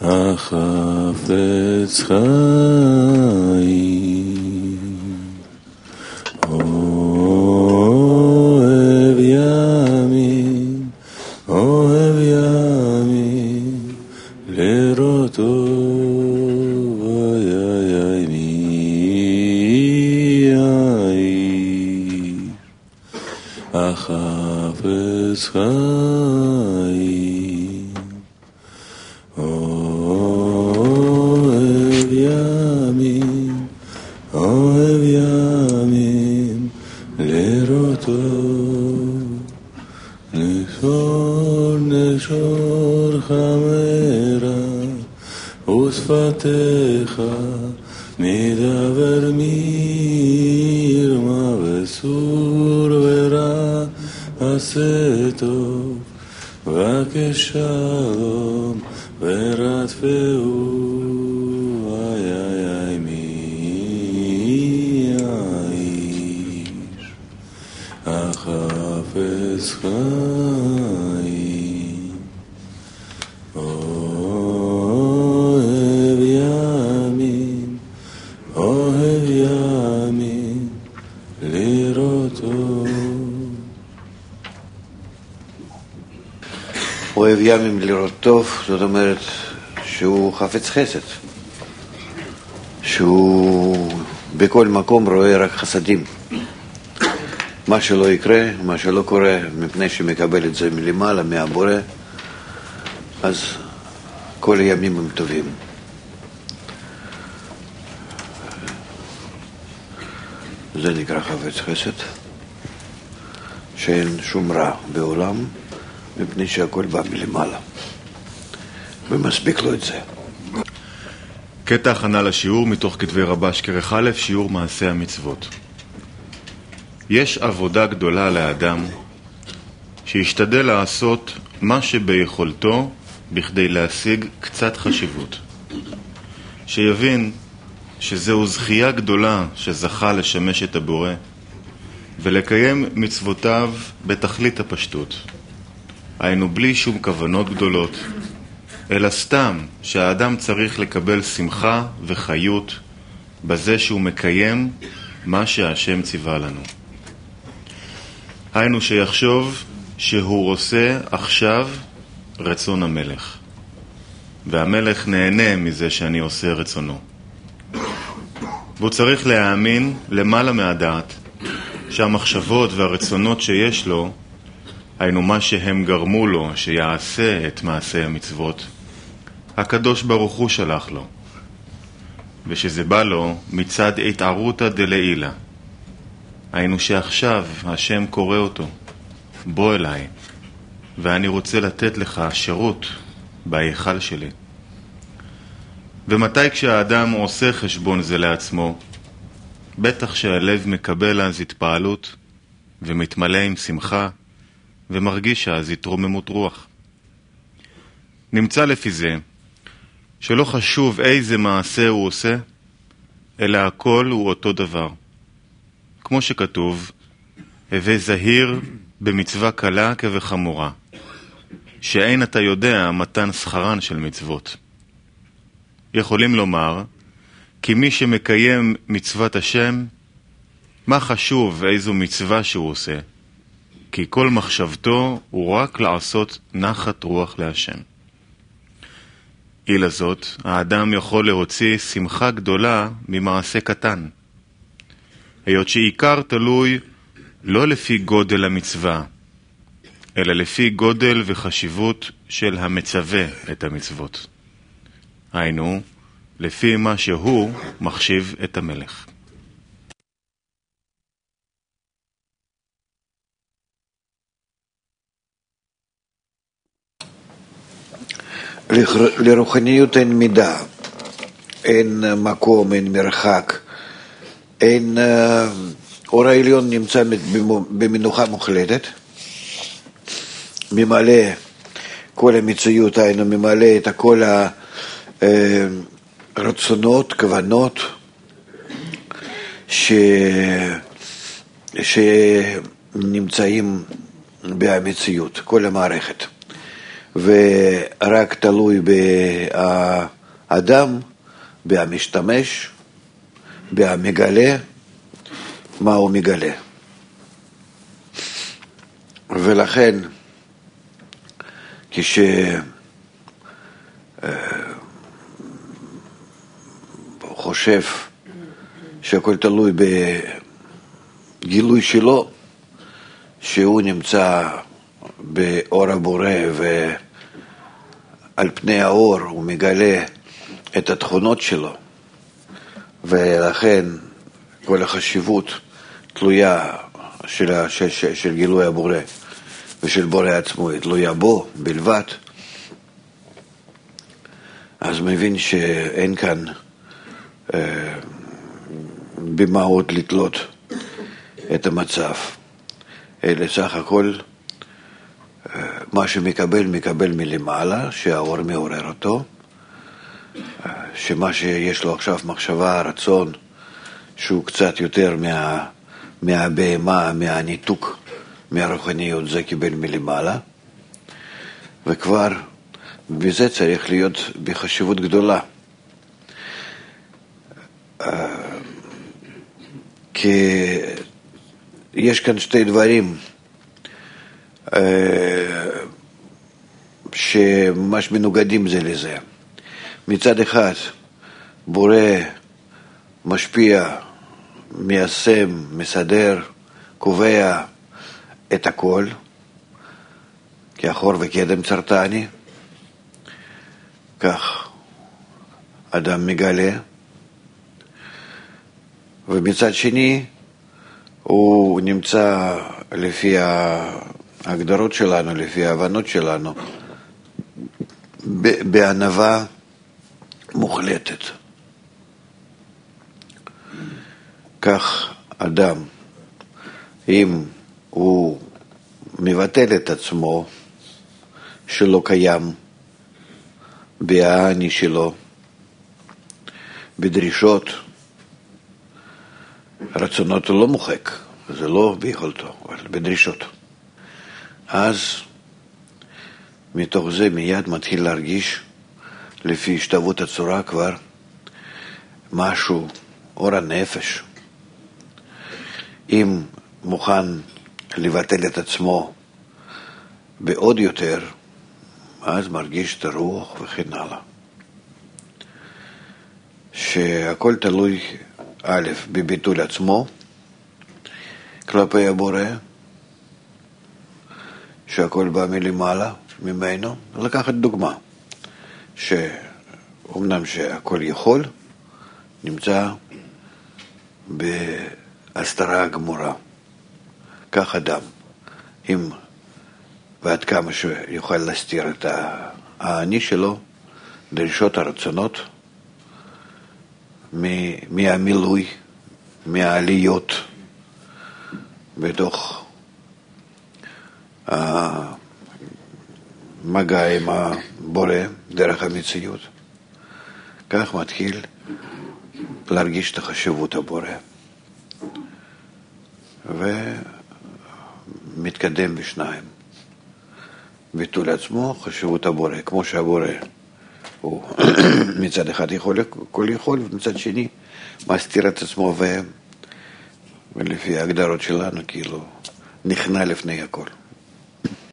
החפץ חיים, אוהב ימים, אוהב ימים, לראותו ויהי מי יאיר. החפץ חיים, אוהב ימים, אוהב ימים, לראותו. נשור נשור חמרה ושפתיך מדבר מרמה וסור ורע עשה טוב וכשלום ורדפהו ויהי מי יאיר. החפץ חיים, אוהב ימים, אוהב ימים, לראותו. אוהב ימים לראות טוב, זאת אומרת שהוא חפץ חסד, שהוא בכל מקום רואה רק חסדים. מה שלא יקרה, מה שלא קורה, מפני שמקבל את זה מלמעלה, מהבורא, אז כל הימים הם טובים. זה נקרא חפץ חסד, שאין שום רע בעולם, מפני שהכל בא מלמעלה, ומספיק לו את זה. קטע הכנה לשיעור מתוך כתבי רבש כרך א', שיעור מעשה המצוות. יש עבודה גדולה לאדם שישתדל לעשות מה שביכולתו בכדי להשיג קצת חשיבות. שיבין שזהו זכייה גדולה שזכה לשמש את הבורא ולקיים מצוותיו בתכלית הפשטות. היינו בלי שום כוונות גדולות, אלא סתם שהאדם צריך לקבל שמחה וחיות בזה שהוא מקיים מה שהשם ציווה לנו. היינו שיחשוב שהוא עושה עכשיו רצון המלך, והמלך נהנה מזה שאני עושה רצונו. והוא צריך להאמין למעלה מהדעת שהמחשבות והרצונות שיש לו, היינו מה שהם גרמו לו שיעשה את מעשה המצוות, הקדוש ברוך הוא שלח לו, ושזה בא לו מצד התערותא דלעילא. היינו שעכשיו השם קורא אותו, בוא אליי, ואני רוצה לתת לך שירות בהיכל שלי. ומתי כשהאדם עושה חשבון זה לעצמו, בטח שהלב מקבל אז התפעלות ומתמלא עם שמחה, ומרגיש אז התרוממות רוח. נמצא לפי זה שלא חשוב איזה מעשה הוא עושה, אלא הכל הוא אותו דבר. כמו שכתוב, הווה זהיר במצווה קלה כבחמורה, שאין אתה יודע מתן שכרן של מצוות. יכולים לומר, כי מי שמקיים מצוות השם, מה חשוב איזו מצווה שהוא עושה? כי כל מחשבתו הוא רק לעשות נחת רוח להשם. אילה זאת, האדם יכול להוציא שמחה גדולה ממעשה קטן. היות שעיקר תלוי לא לפי גודל המצווה, אלא לפי גודל וחשיבות של המצווה את המצוות. היינו, לפי מה שהוא מחשיב את המלך. לרוחניות אין מידה, אין מקום, אין מרחק, אין אור העליון נמצא במנוחה מוחלטת, ממלא כל המציאות, היינו ממלא את כל הרצונות, כוונות שנמצאים במציאות, כל המערכת. ורק תלוי באדם, בהמשתמש, במגלה, מה הוא מגלה. ולכן, חושב שהכל תלוי בגילוי שלו, שהוא נמצא באור הבורא ועל פני האור הוא מגלה את התכונות שלו, ולכן כל החשיבות תלויה של גילוי הבורא ושל בורא עצמו, תלויה בו בלבד. אז מבין שאין כאן במה עוד לתלות את המצב, אלא סך הכל מה שמקבל מלמעלה, שהאור מעורר אותו, שמה שיש לו עכשיו מחשבה, רצון, שהוא קצת יותר מהבהמה, מהניתוק, מהרוחניות, זה קיבל מלמעלה, וכבר בזה צריך להיות בחשיבות גדולה. כי יש כאן שתי דברים שממש מנוגדים זה לזה. מצד אחד, בורא משפיע, מיישם, מסדר, קובע את הכל, כאחור וקדם צרתני, כך אדם מגלה, ומצד שני הוא נמצא לפי ההגדרות שלנו, לפי ההבנות שלנו, בענווה מוחלטת. כך אדם, אם הוא מבטל את עצמו שלא קיים בהאני שלו, בדרישות, רצונות הוא לא מוחק, זה לא ביכולתו, אבל בדרישות. אז מתוך זה מיד מתחיל להרגיש, לפי השתוות הצורה כבר, משהו, אור הנפש. אם מוכן לבטל את עצמו בעוד יותר, אז מרגיש את הרוח וכן הלאה. שהכל תלוי א', בביטול עצמו, כלפי הבורא, שהכל בא מלמעלה, ממנו. לקחת דוגמה, שאומנם שהכל יכול, נמצא בהסתרה הגמורה. כך אדם, אם ועד כמה שיוכל להסתיר את האני שלו, דרישות הרצונות, מהמילוי, מהעליות בתוך המגע עם הבורא דרך המציאות. כך מתחיל להרגיש את החשיבות הבורא ומתקדם בשניים, ביטול עצמו, חשיבות הבורא, כמו שהבורא הוא מצד אחד כל יכול, ומצד שני מסתיר את עצמו ולפי ההגדרות שלנו כאילו נכנע לפני הכל.